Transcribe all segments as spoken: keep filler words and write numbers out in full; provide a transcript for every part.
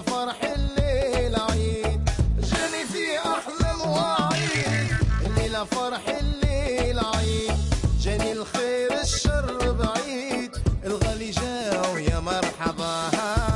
الليلة فرح الليلة عيد، جاني في أحلى مواعيد. الليلة فرح الليلة عيد، جاني الخير الشر بعيد. الغالي جاو يا مرحبا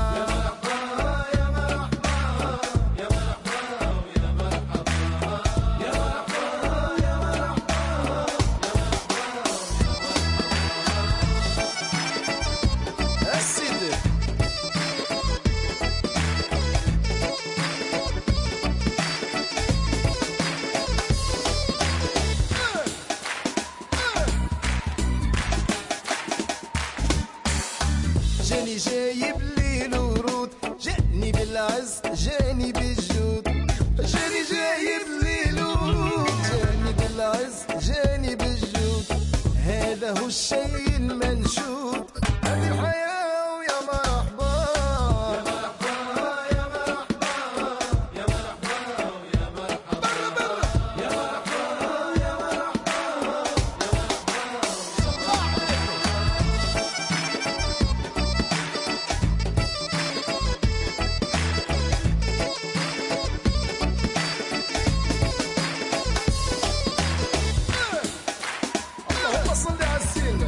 جاني جايب لي الورود، جاني بالعز جاني بالجود. جاني جايب لي الورود، جاني بالعز جاني بالجود. هذا هو الشيء المنشود، هذه الحياة ويا مرحبا يا مرحبا يا مرحبا يا مرحبا ويا مرحبا برا برا يا مرحبا يا مرحبا يا مرحبا. صباح اللهم صل على السيدة،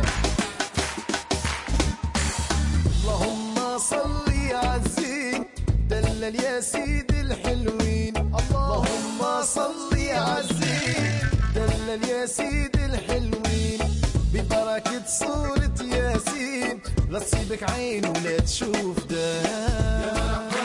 اللهم صل على الزين، دلل يا سيدي الحلوين. اللهم صل على الزين، دلل يا سيدي الحلوين. ببركة صورة ياسين، لا تصيبك عين ولا تشوف دار.